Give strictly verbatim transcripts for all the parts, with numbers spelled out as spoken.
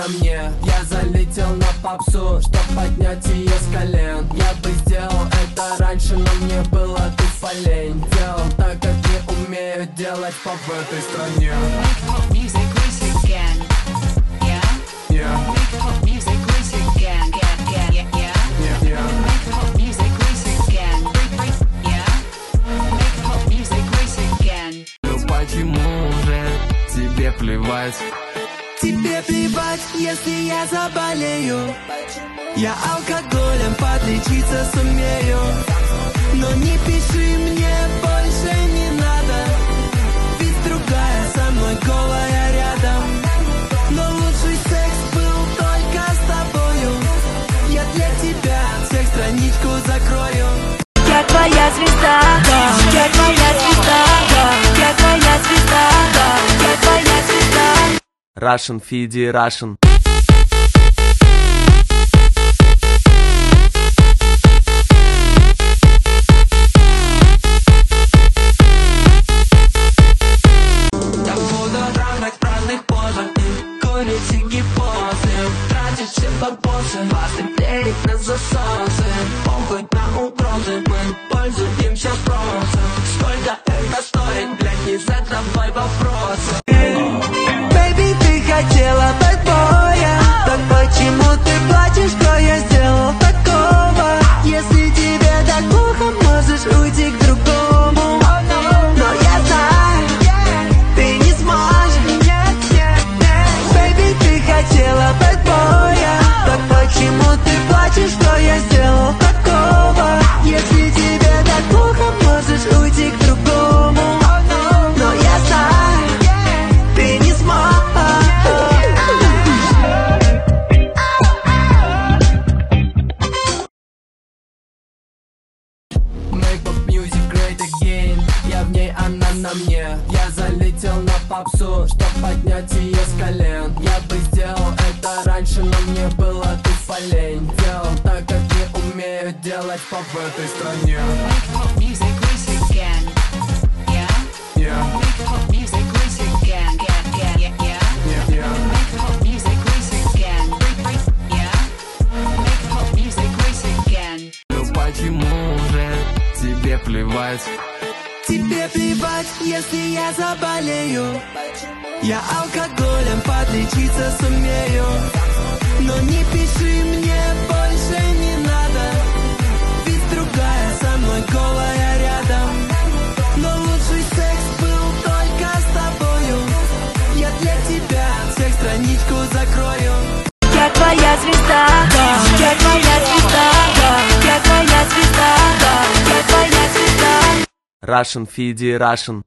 на мне. Я залетел на попсу, чтоб поднять ее с колен. Я бы сделал это раньше, но мне было тупо лень. Делал так, как не умею делать поп в этой стране. Почему же тебе плевать? Тебе плевать, если я заболею. Я алкоголем подлечиться сумею. Но не пиши мне, больше не надо. Ведь другая со мной голая рядом. Но лучший секс был только с тобою. Я для тебя всех страничку закрою. Я твоя звезда, да. Я твоя звезда, да. Я твоя звезда, да. Я твоя звезда. Russian Фиди Russian. Я буду равных в разных позах. Курить сигипосы, тратить все бабосы. Посмотреть на засосы. Похуй на угрозы, мы пользуемся спросом. Сколько это стоит, блядь, не задавай вопросы. Бэйби, ты хотела бэтбоя. Так почему ты плачешь, что я сделал такого? Если тебе так плохо, можешь уйти к другому. Но я знаю, ты не сможешь. Бэйби, ты хотела бэтбоя. Так почему ты плачешь, что я сделал такого? Если тебе так плохо, можешь уйти к другому. Но я знаю, ты не сможешь. Make pop music great again. Я в ней, она на мне. Я залетел на попсу, чтоб поднять ее с колен. Я бы сделал это раньше, но мне было тупо лень. Делал так, как не умею делать поп в этой стране. Почему же тебе плевать? Тебе плевать, если я заболею. Я алкоголем подлечиться сумею. Но не пиши мне, больше не надо. Ведь другая со мной голая рядом. Но лучший секс был только с тобою. Я для тебя всех страничку закрою. Я твоя звезда, да. Я твоя звезда, да. Я твоя звезда, да. Я твоя звезда. Russian Фиди Russian.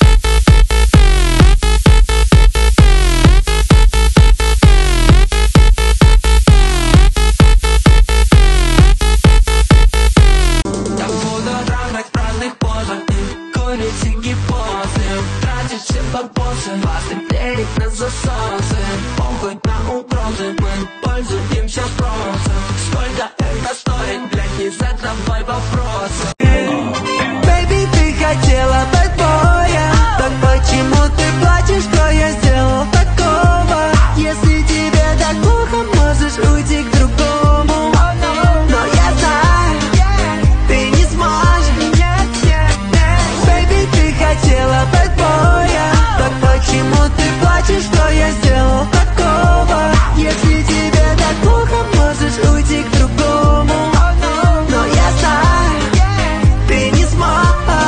Я буду равных в разных позах. Курить сигипосы, тратить все бабосы. Посмотреть на засосы. Похуй на угрозы, мы пользуемся спросом. Сколько это стоит, блядь, не задавай вопросы. Бэйби, ты хотела бэтбоя. Так почему ты плачешь, что я сделал такого? Если тебе так плохо, можешь уйти к другому. Но я знаю, ты не сможешь. Бэйби, ты хотела бэтбоя. Так почему ты плачешь, что я сделал такого? Если тебе так плохо, можешь уйти к другому. Но я знаю, ты не сможешь.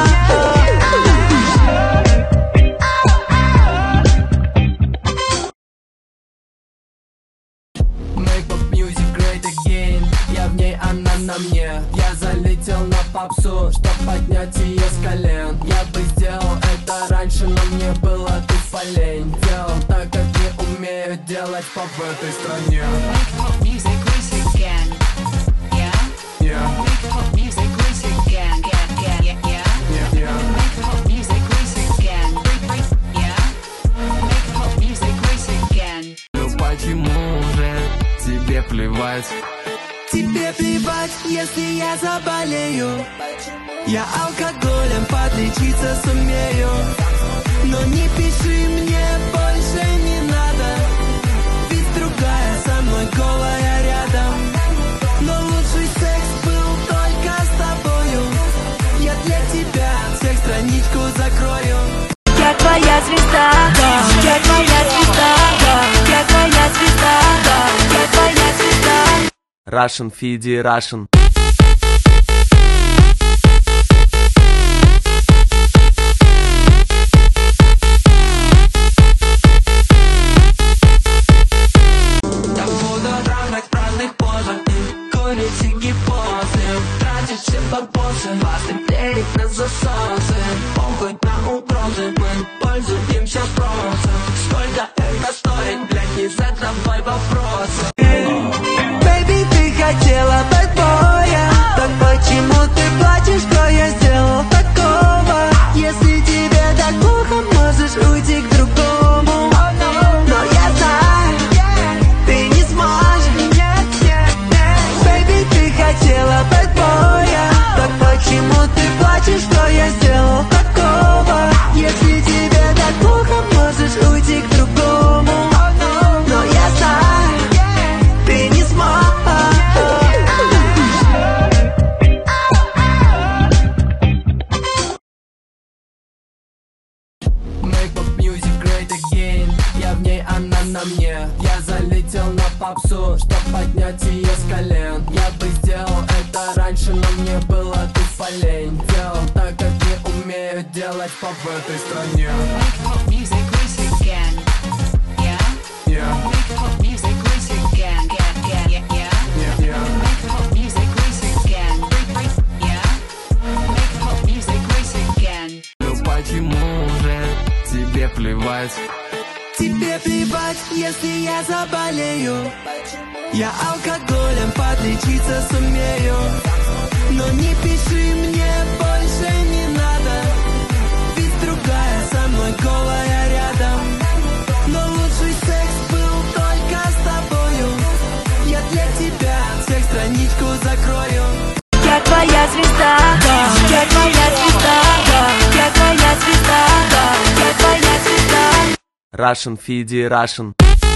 Make pop music great again. Я в ней, она на мне. Я залетел на попсу, чтоб поднять ее с колен. Я бы сделал это раньше, но мне было тупо лень. Делал так, как не умею делать поп в этой стране. Почему же тебе плевать? Тебе плевать, если я заболею. Я алкоголем подлечиться сумею. Но не пиши мне, больше не надо. Ведь другая звезда, да, я твоя звезда, да, я твоя звезда, да, я твоя звезда. Russian Fidi Russian. Хвастать денег на засосы, похуй на угрозы, мы пользуемся спросом. Сколько это стоит, блядь, не задавай вопросы. Baby, ты хотела бэтбоя, так почему ты плачешь, что я сделал такого? Если тебе так плохо, можешь уйти к другому. Но я знаю, ты не сможешь. Baby, ты хотела бэтбоя, так почему ты плачешь, что я сделал такого? Если тебе так плохо, можешь уйти к другому. Но я знаю, ты не сможешь. Make pop music great again. Я в ней, она на мне. Я залетел на попсу, чтоб поднять ее с колен. Я бы сделал это раньше, но мне было тупо лень. Делал так, как не умею делать поп в этой стране. Make pop music great again. Yeah. Yeah, Make pop music great again. Yeah, yeah, yeah, yeah. yeah, yeah. Make pop music great again. Great, great, yeah. Make pop music great again. Ну почему же тебе плевать? Тебе плевать, если я заболею. Я алкоголем подлечиться сумею. Но не пиши мне, больше не надо. Ведь другая со мной голая рядом. Но лучший секс был только с тобою. Я для тебя всех страничку закрою. Я твоя звезда, да, я твоя звезда, да, я твоя звезда, да, я твоя звезда. Russian Fidi Russian.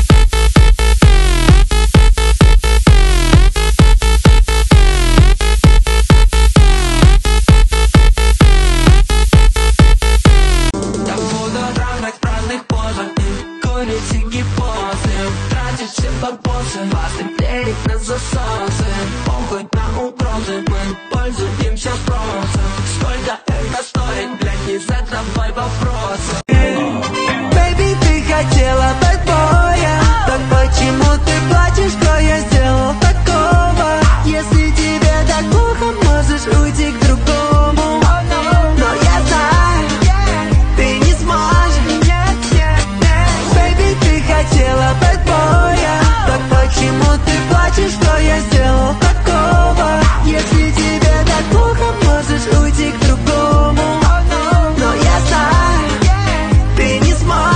Я буду равных в разных позах и курить сигипосы. Тратить все бабосы, хвастать денег на засосы. Похуй на угрозы, мы пользуемся спросом. Сколько это стоит, блядь, не задавай вопросы. Baby, ты хотела бэтбоя, так почему ты плачешь, что я сделал такого? Если тебе так плохо, можешь уйти к другому. Но я знаю, ты не сможешь. Baby, ты хотела бэтбоя, так почему ты плачешь, что я сделал такого? Если тебе так плохо, можешь уйти к другому. Но я знаю, ты не сможешь.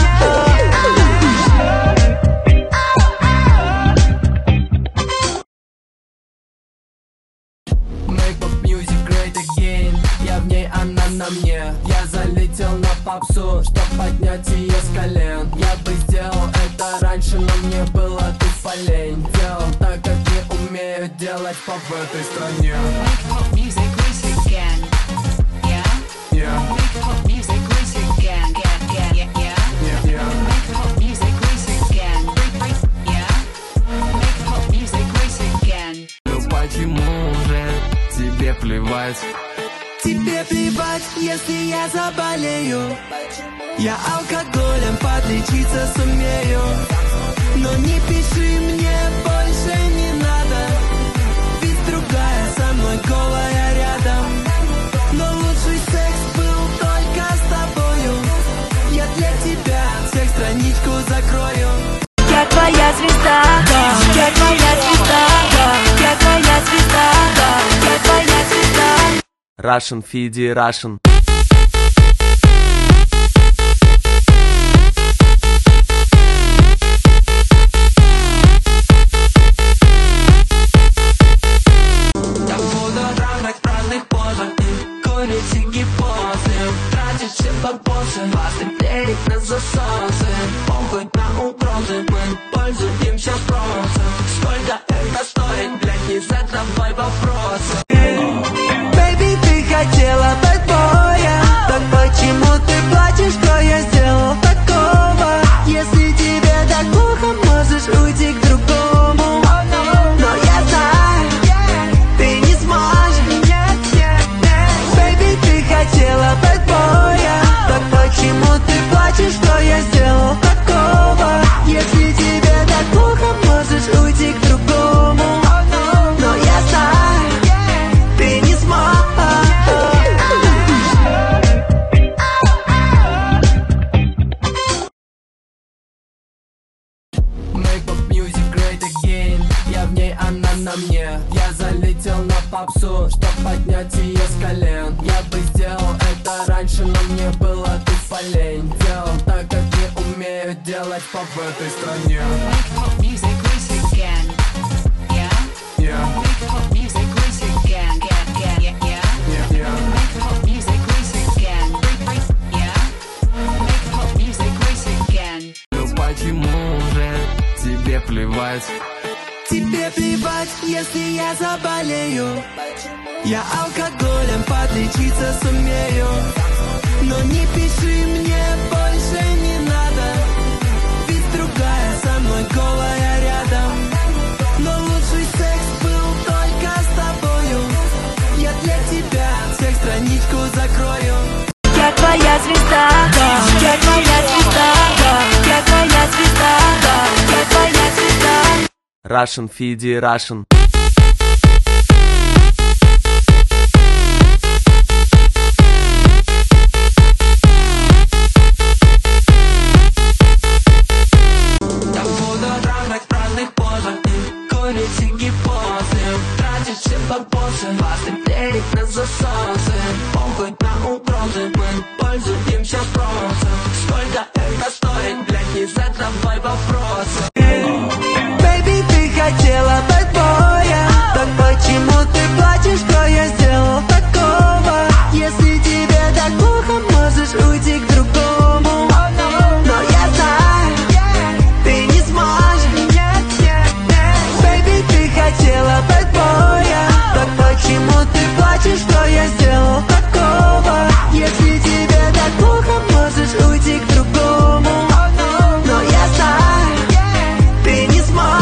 Make pop music great again. Я в ней, она на мне. Я залетел на попсу, чтоб поднять ее с колен. Я бы сделал это раньше, но мне было тупо лень. Делал так, как не умею делать поп в этой стране. Make pop music great again. Yeah. Yeah, Make pop music great again. Yeah, yeah, yeah, yeah. yeah, yeah. Make pop music great again. Great, great, yeah. Make pop music great again. Ну почему же тебе плевать? Тебе плевать, если я заболею. Я алкоголем подлечиться сумею. Но не пиши мне, больше не надо. Ведь другая со мной голая рядом. Но лучший секс был только с тобою. Я для тебя всех страничку закрою. Я твоя звезда, да, я твоя звезда, да, я твоя звезда, да, я твоя звезда. Russian Fidi Russian. Я буду равных в разных позах и курить сигипосы. Тратить все бабосы, хвастать денег на засосы. Похуй на угрозы, мы пользуемся спросом. Сколько это стоит, блядь, не задавай вопросы. Baby, ты хотела бэтбоя, так почему ты плачешь, что я сделал плачешь, что я сделал такого? Если тебе так плохо, можешь уйти к другому. Но я знаю, ты не сможешь. Make pop music great again. Я в ней, она на мне. Я залетел на попсу, чтоб поднять ее с колен. Я бы сделал это раньше, но мне было тупо лень. Делал так, как не умею делать поп в этой стране. Make pop music great again. Yeah. Yeah, Make pop music great again. Yeah, yeah, yeah, yeah. yeah, yeah. Make pop music great again. Yeah. Make pop music great again. Ну почему же тебе плевать? Тебе плевать, если я заболею. Я алкоголем подлечиться сумею. Но не пиши мне, больше не надо. Ведь другая со мной голая рядом. Но лучший секс был только с тобою. Я для тебя всех страничку закрою. Я твоя звезда, да. Я твоя звезда, да. Я твоя звезда, да. Я твоя звезда. Russian Фиди Russian. Я буду равных в разных позах и курить сиги-позы. Тратить все бабосы, двадцать денег на засосы. Похуй на угрозы, мы пользуемся спросом. Сколько это стоит, блядь, не задавай вопросы. Baby, ты хотела бэтбоя. Так почему ты плачешь, что я сделал такого? Если тебе так плохо, можешь уйти к другому. Но я знаю, ты не сможешь. Baby, ты хотела бэтбоя. Так почему ты плачешь, что я сделал такого? Если тебе так плохо, можешь уйти к другому. Но я знаю, ты не сможешь.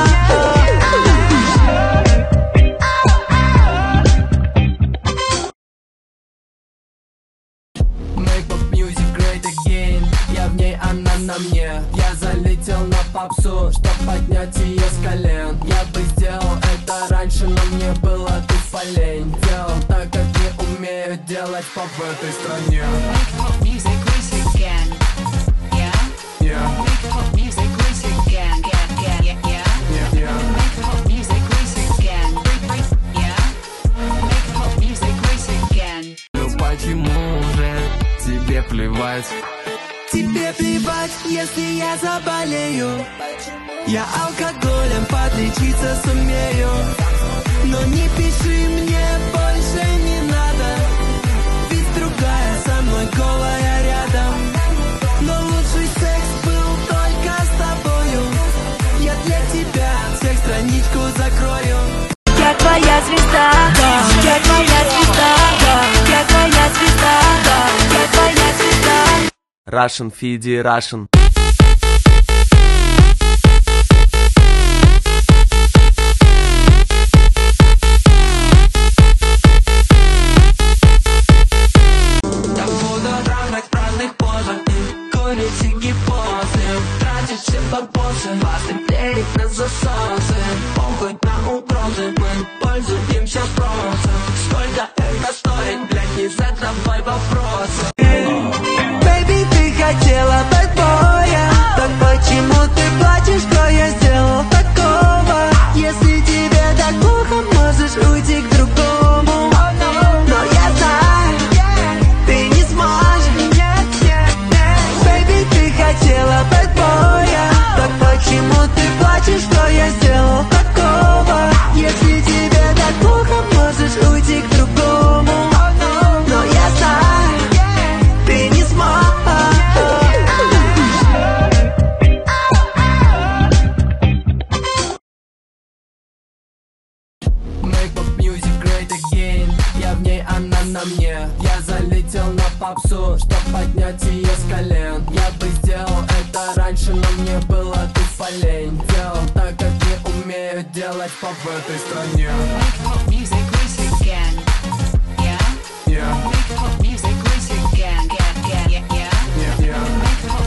Make pop music great again. Я в ней, она на мне. Я залетел на попсу, чтоб поднять ее с колен. Я бы сделал это раньше, но мне было тупо лень. Делал так, как не умею делать поп в этой стране. Make pop music great again. Yeah. Yeah, Make pop music great again. Yeah, yeah, yeah, yeah. yeah, yeah. Make pop music great again. Yeah. Make pop music great again. Ну почему же тебе плевать? Тебе плевать, если я заболею. Я алкоголем подлечиться сумею. Но не пиши мне, больше не надо. Ведь другая со мной голая рядом. Но лучший секс был только с тобою. Я для тебя всех страничку закрою. Я твоя звезда, да. Я твоя звезда, да. Я твоя звезда, да. Я твоя звезда. Russian Фиди Russian. Я буду равных в разных позах и курить сиги-позы. Тратить все бабосы, двадцать денег на засосы. Похуй на угрозы, мы пользуемся спросом. Сколько это стоит, блядь, не задавай вопросы. Baby, ты хотела бэтбоя. Так почему ты плачешь, что я сделал такого? Если тебе так плохо, можешь уйти к другому. Но я знаю, ты не сможешь. Baby, ты хотела бэтбоя. Так почему ты плачешь, что я сделал такого? Если тебе так плохо, можешь уйти к другому. Но я знаю, ты не сможешь. Make pop music great again. Я в ней, она на мне. Я залетел на попсу, чтоб поднять ее с колен. Я бы сделал это раньше, но мне было тупо лень. Делал так, как не умею делать поп в этой стране. Make pop music great again. Yeah. Yeah, Make pop music great again. Yeah, yeah, yeah, yeah. yeah, yeah. Make pop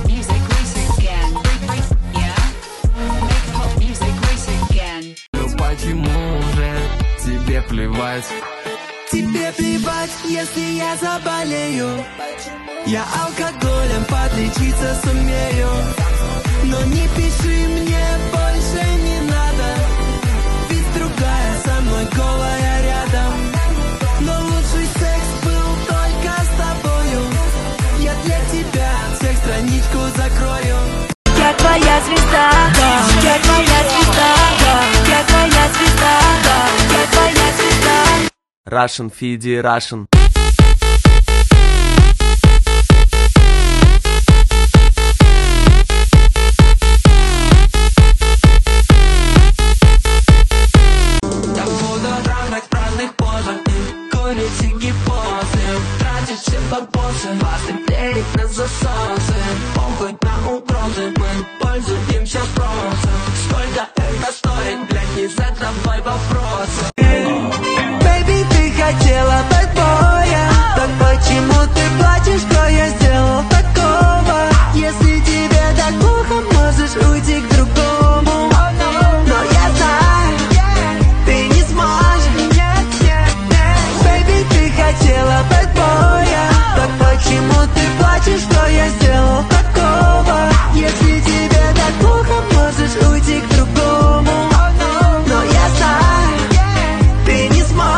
плевать. Тебе плевать, если я заболею. Я алкоголем подлечиться сумею. Но не пиши мне, больше не надо. Ведь другая со мной голая рядом. Но лучший секс был только с тобою. Я для тебя всех страничку закрою. Я твоя звезда, да. Я твоя звезда, да. Я твоя звезда, да. Я твоя звезда. Russian Federation. Я буду равных в разных позах и курить сиги-позы. Тратить все бабосы, посмотреть на засосы. Похуй на угрозы, мы пользуемся спросом. Сколько это стоит, блядь, не задавай вопросы. Baby, ты хотела бэтбоя. Так почему ты плачешь, что я сделал такого? Если тебе так плохо, можешь уйти к другому. Но я знаю, ты не сможешь. Baby, ты хотела бэтбоя. Так почему ты плачешь, что я сделал такого? Если тебе так плохо, можешь уйти к другому. Но я знаю, ты не сможешь.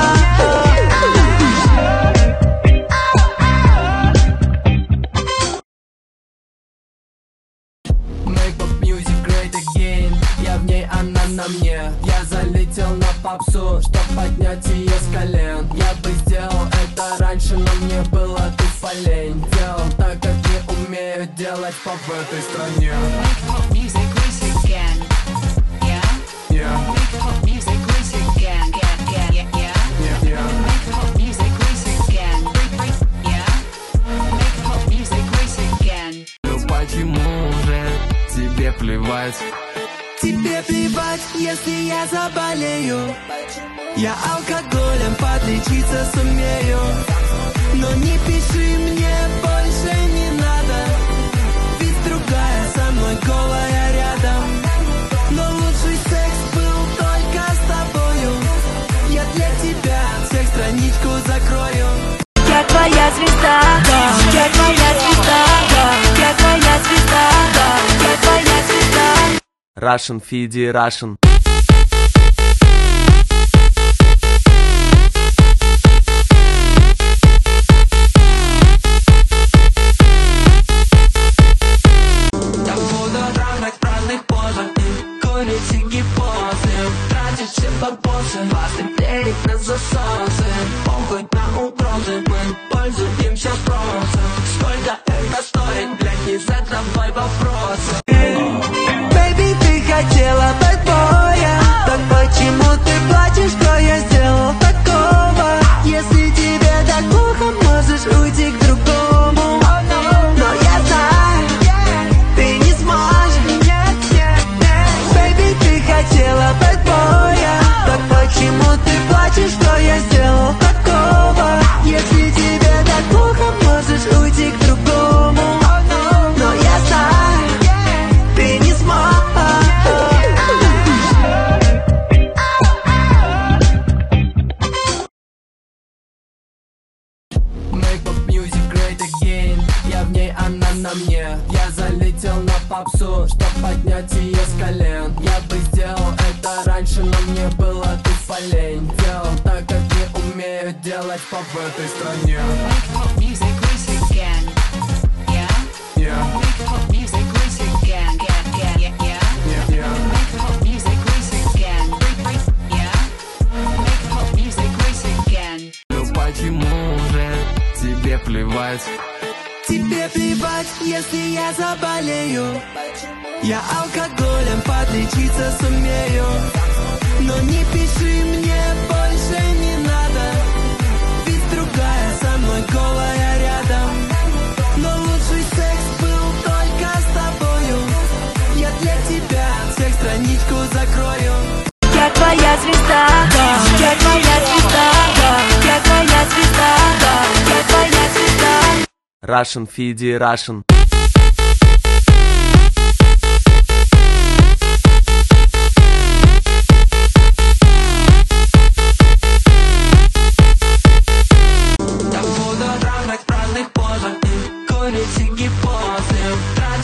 Make pop music great again. Я в ней, она на мне. Я залетел на попсу, чтоб поднять ее с колен. Я бы сделал это раньше, но мне было тупо лень. Делал так, как не умею делать поп в этой стране. Make pop music great again. Yeah. Yeah, Make pop music great again. Yeah, yeah, yeah, yeah. yeah, yeah. Make pop music great again. Great, great, yeah. Make pop music great again. Ну почему же тебе плевать? Тебе плевать, если я заболею. Я алкоголем подлечиться сумею. Но не пиши мне, больше не надо. Ведь другая со мной голая рядом. Но лучший секс был только с тобою. Я для тебя всех страничку закрою. Я твоя звезда, да. Я твоя звезда, да. Я твоя звезда, да. Я твоя звезда. Russian Federation. Я буду равных в разных позах и курить сиги-позы. Тратить все бабосы, посмотреть на засосы. Похуй на угрозы, мы пользуемся спросом. Сколько это стоит, блядь, не задавай вопросы. Baby, ты хотела бэтбоя. Так почему ты плачешь, что я сделал такого? Если тебе так плохо, можешь уйти к другому. Но я знаю, ты не сможешь. Baby, ты хотела бэтбоя. Так почему ты плачешь, что я сделал такого? Если тебе так плохо, можешь уйти к другому. Но я знаю, ты не сможешь. Make pop music great again. Я в ней, она на мне. Я залетел на попсу, чтоб поднять ее с колен. Я бы сделал это раньше, но мне было тупо лень. Делал так, как не умею делать поп в этой стране. Make pop music great again. Yeah. Yeah, Make pop music great again. Yeah, yeah, yeah, yeah. yeah, yeah. Make pop music great again. Great, great, yeah. Make pop music great again. Ну почему же тебе плевать? Тебе плевать, если я заболею. Я алкоголем подлечиться сумею. Но не пиши мне, больше не надо. Ведь другая со мной голая рядом. Но лучший секс был только с тобою. Я для тебя всех страничку закрою. Я твоя звезда, да. Я твоя звезда, да. Я твоя звезда, да. Я твоя звезда. Russian Federation.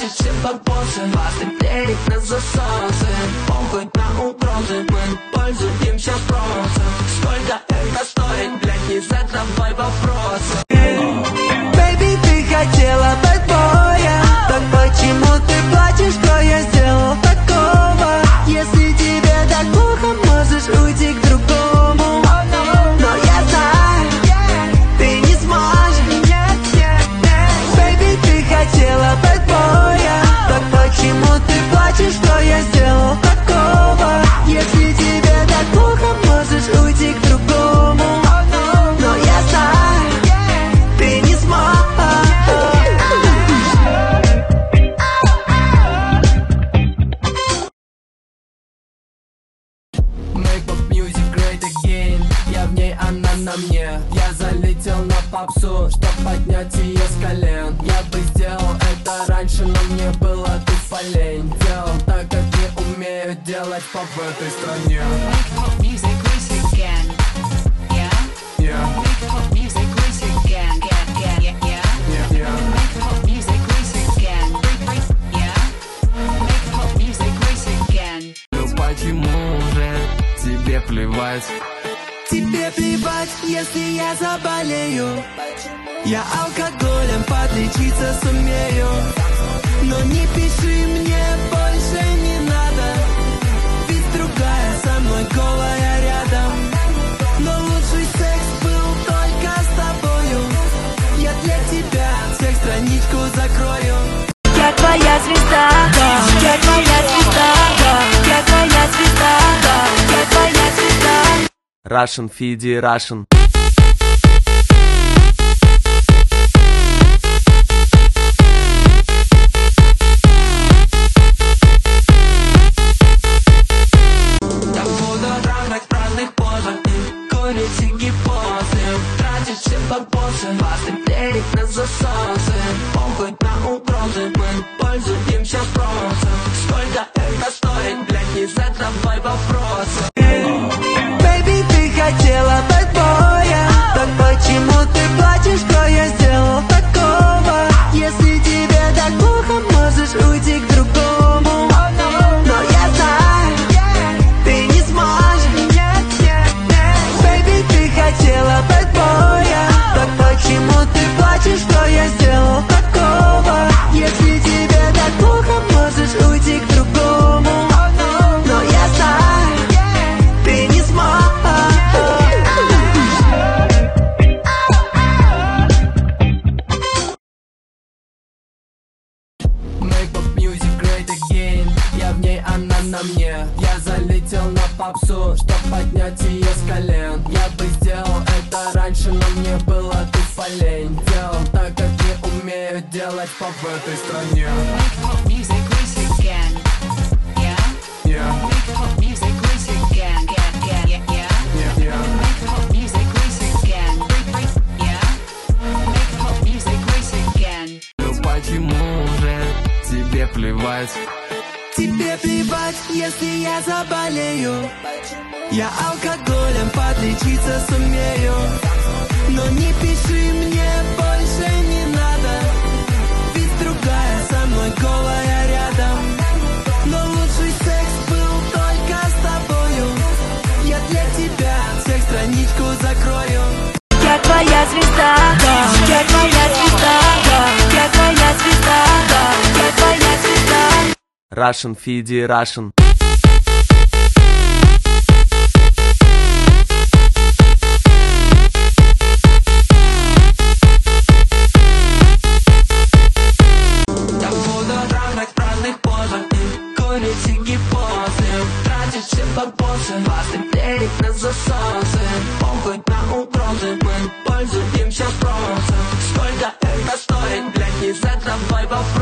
тратить все бабосы, посмотреть на засосы. Похуй на угрозы, мы пользуемся спросом. Сколько это стоит, блядь, не задавай вопросы. Baby, ты хотела бэтбоя, так почему ты плачешь, что я сделал такого? Если тебе так плохо, можешь уйти к другому. Но я знаю, ты не сможешь. Baby, ты хотела бэтбоя, так почему ты плачешь, что я сделал такого? Если тебе так плохо, можешь уйти к другому. Но я знаю, ты не сможешь. Make pop music great again. Я в ней, она на мне. Я залетел на попсу, чтоб поднять ее с колен. Я бы сделал это раньше, но мне было тупо лень. Делал так, как не умею делать поп в этой стране. Make pop music great again. Yeah? Yeah, Make pop music great again. Yeah, yeah, yeah, yeah. yeah, yeah. Make pop music great again. Great, great, yeah? Make pop music great again. Ну почему же тебе плевать? Тебе плевать, если я заболею. Я алкоголем подлечиться сумею. Но не пиши мне, больше не надо. Ведь другая со мной голая рядом. Но лучший секс был только с тобою. Я для тебя всех страничку закрою. Я твоя звезда, да. Я твоя звезда, да. Я твоя звезда, да. Я твоя звезда. Russian Fidi Russian. Я буду в разных разных позах и курить сиги-позы. Тратить все бабосы, посмотреть на засосы. Похуй на угрозы, мы пользуемся спросом. Сколько это стоит, блядь, не задавай вопросы. Baby, ты хотела бэтбоя, так почему ты плачешь, что я сделал такого? Если тебе так плохо, можешь уйти к другому. Но я знаю, ты не сможешь. Baby, ты хотела бэтбоя, так почему ты плачешь, что я сделал такого? Если тебе так плохо, можешь уйти к другому. Но я знаю, ты не сможешь. Make pop music great again. Я в ней, она на мне. Я залетел на попсу, чтоб поднять ее с колен. Я бы сделал это раньше, но мне было тупо лень. Делал так, как не умею делать поп в этой стране. Make pop music great again. Yeah? Yeah, Make pop music great again. Yeah, yeah, yeah, yeah. yeah, yeah. Make pop music great again. Great, great, yeah? Make pop music great again. Ну почему же тебе плевать? Тебе плевать, если я заболею. Я алкоголем подлечиться сумею. Но не пиши мне, больше не надо. Ведь другая со мной голая рядом. Но лучший секс был только с тобою. Я для тебя всех страничку закрою. Я твоя звезда, да. Я твоя звезда, да. Я твоя звезда, да. Я твоя звезда. Russian Fidi Russian. Я буду в разных разных позах и курить сиги-позы. Тратить все бабосы, посмотреть на засосы. Похуй на угрозы, мы пользуемся спросом. Сколько это стоит, блядь, не задавай вопросы.